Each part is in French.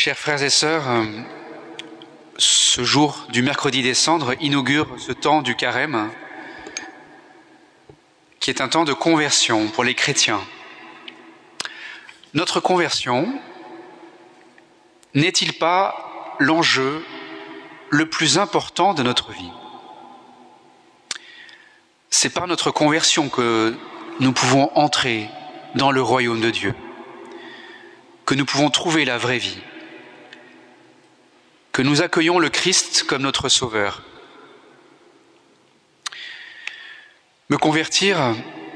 Chers frères et sœurs, ce jour du mercredi des Cendres inaugure ce temps du carême, qui est un temps de conversion pour les chrétiens. Notre conversion n'est-il pas l'enjeu le plus important de notre vie? C'est par notre conversion que nous pouvons entrer dans le royaume de Dieu, que nous pouvons trouver la vraie vie, que nous accueillons le Christ comme notre Sauveur. Me convertir,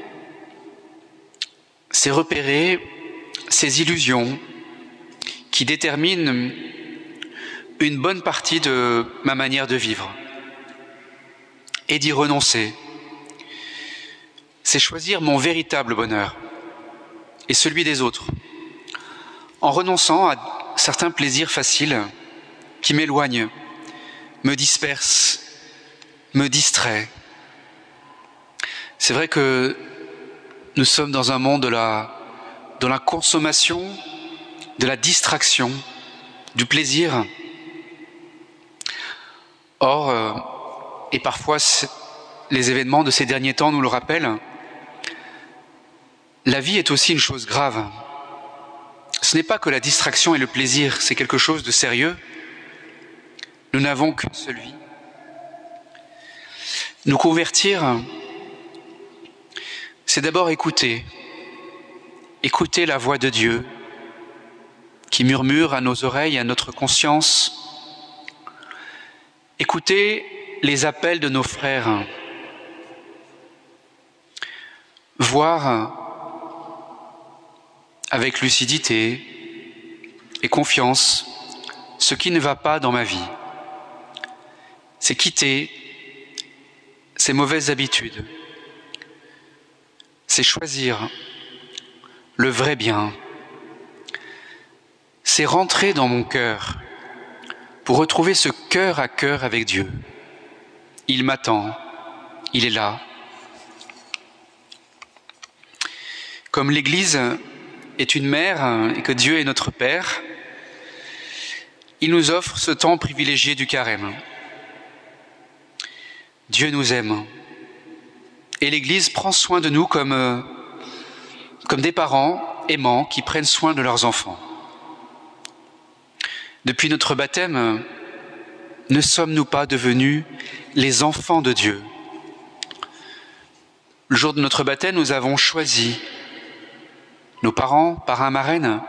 c'est repérer ces illusions qui déterminent une bonne partie de ma manière de vivre et d'y renoncer. C'est choisir mon véritable bonheur et celui des autres, en renonçant à certains plaisirs faciles qui m'éloignent, me dispersent, me distraient. C'est vrai que nous sommes dans un monde de la consommation, de la distraction, du plaisir. Or, et parfois les événements de ces derniers temps nous le rappellent, la vie est aussi une chose grave. Ce n'est pas que la distraction et le plaisir, c'est quelque chose de sérieux. Nous n'avons qu'une seule vie. Nous convertir, c'est d'abord écouter la voix de Dieu qui murmure à nos oreilles, à notre conscience. Écouter les appels de nos frères. Voir avec lucidité et confiance ce qui ne va pas dans ma vie. C'est quitter ces mauvaises habitudes. C'est choisir le vrai bien. C'est rentrer dans mon cœur pour retrouver ce cœur à cœur avec Dieu. Il m'attend, il est là. Comme l'Église est une mère et que Dieu est notre Père, il nous offre ce temps privilégié du carême. Dieu nous aime. Et l'Église prend soin de nous comme des parents aimants qui prennent soin de leurs enfants. Depuis notre baptême, ne sommes-nous pas devenus les enfants de Dieu? Le jour de notre baptême, nous avons choisi nos parents, parrains, marraines,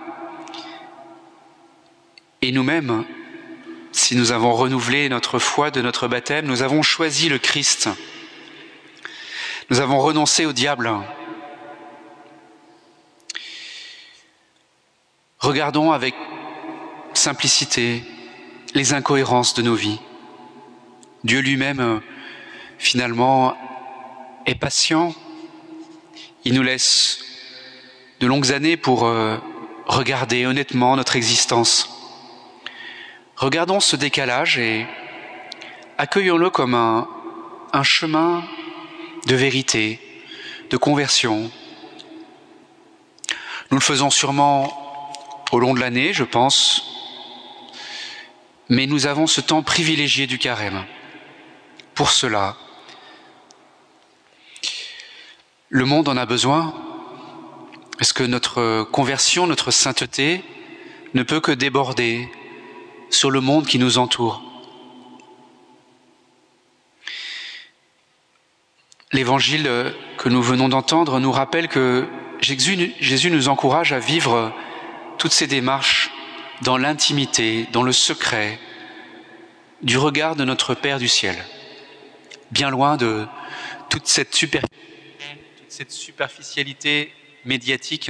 et nous-mêmes, si nous avons renouvelé notre foi de notre baptême, nous avons choisi le Christ. Nous avons renoncé au diable. Regardons avec simplicité les incohérences de nos vies. Dieu lui-même, finalement, est patient. Il nous laisse de longues années pour regarder honnêtement notre existence. Regardons ce décalage et accueillons-le comme un chemin de vérité, de conversion. Nous le faisons sûrement au long de l'année, je pense, mais nous avons ce temps privilégié du carême. Pour cela, le monde en a besoin. Est-ce que notre conversion, notre sainteté ne peut que déborder sur le monde qui nous entoure? L'évangile que nous venons d'entendre nous rappelle que Jésus nous encourage à vivre toutes ces démarches dans l'intimité, dans le secret du regard de notre Père du ciel, bien loin de toute cette superficialité médiatique.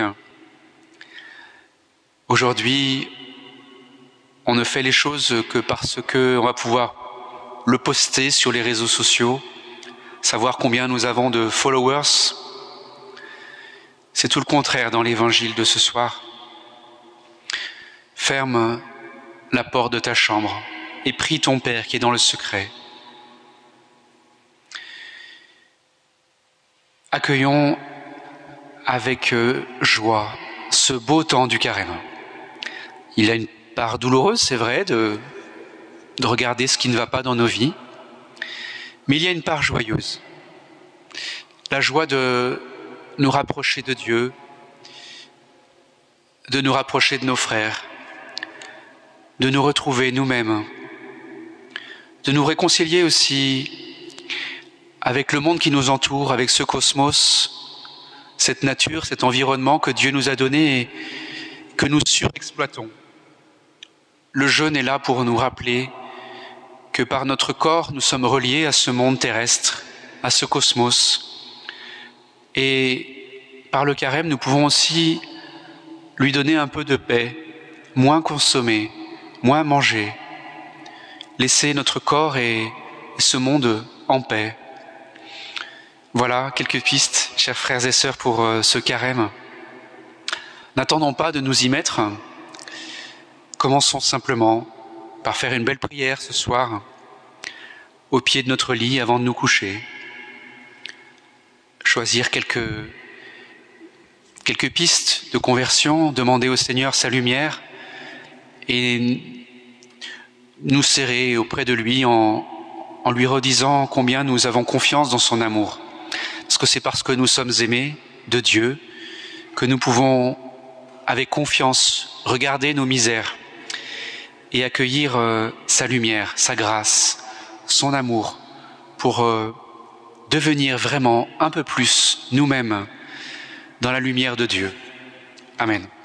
Aujourd'hui, on ne fait les choses que parce qu'on va pouvoir le poster sur les réseaux sociaux, savoir combien nous avons de followers. C'est tout le contraire dans l'évangile de ce soir. Ferme la porte de ta chambre et prie ton Père qui est dans le secret. Accueillons avec joie ce beau temps du carême. Il a une part douloureuse, c'est vrai, de regarder ce qui ne va pas dans nos vies, mais il y a une part joyeuse. La joie de nous rapprocher de Dieu, de nous rapprocher de nos frères, de nous retrouver nous-mêmes, de nous réconcilier aussi avec le monde qui nous entoure, avec ce cosmos, cette nature, cet environnement que Dieu nous a donné et que nous surexploitons. Le jeûne est là pour nous rappeler que par notre corps, nous sommes reliés à ce monde terrestre, à ce cosmos. Et par le carême, nous pouvons aussi lui donner un peu de paix, moins consommer, moins manger, laisser notre corps et ce monde en paix. Voilà quelques pistes, chers frères et sœurs, pour ce carême. N'attendons pas de nous y mettre. Commençons simplement par faire une belle prière ce soir, au pied de notre lit avant de nous coucher. Choisir quelques pistes de conversion, demander au Seigneur sa lumière et nous serrer auprès de lui en lui redisant combien nous avons confiance dans son amour. Parce que c'est parce que nous sommes aimés de Dieu que nous pouvons, avec confiance, regarder nos misères et accueillir sa lumière, sa grâce, son amour, pour devenir vraiment un peu plus nous-mêmes dans la lumière de Dieu. Amen.